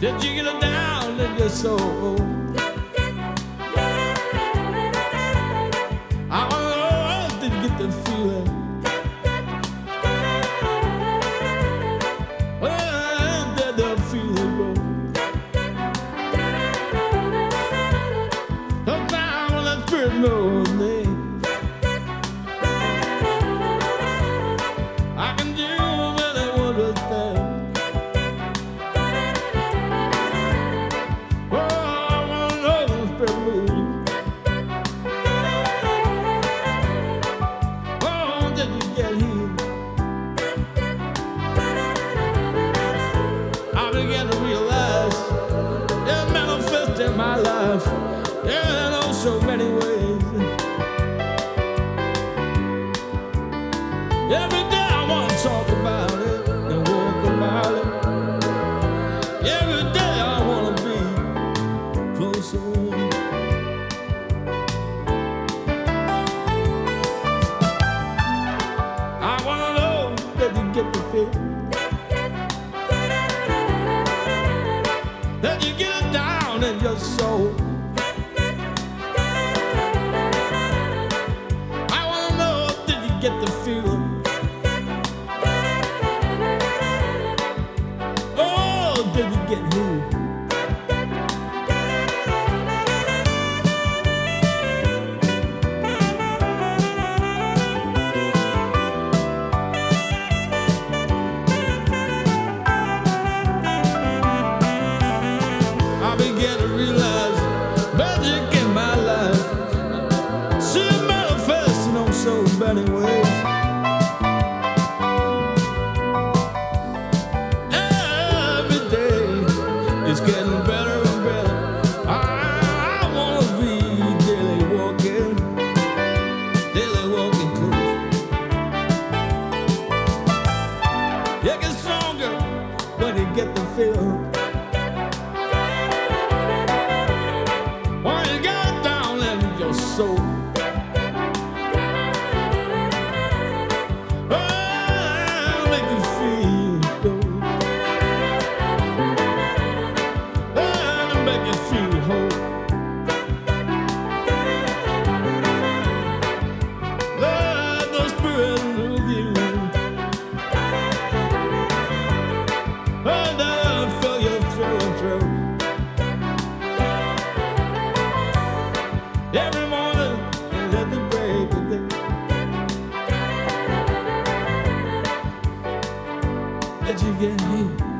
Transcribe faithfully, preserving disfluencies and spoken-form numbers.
Did you get it down in your soul? I wanna know, did you get the feeling? Where did the feeling go? Sometimes when that spirit knows me, I can do many wondrous things. In my life, yeah, in oh so many ways. Every day I want to talk about it and walk about it. Every day I want to be closer. I want to know that you get the feel, that you get it down in your soul. I wanna know, did you get the feeling? Oh, did you get who? I began to realize magic in my life, see it manifest in oh so many ways. Every day it's getting better and better. I, I wanna be daily walking, daily walking close. You get stronger when you get the feel. When you get down in your soul, oh, make you feel good, and make you feel whole. Let the spirit move you, and I'll fill you through and through. Every morning and at the break of day, that you get here.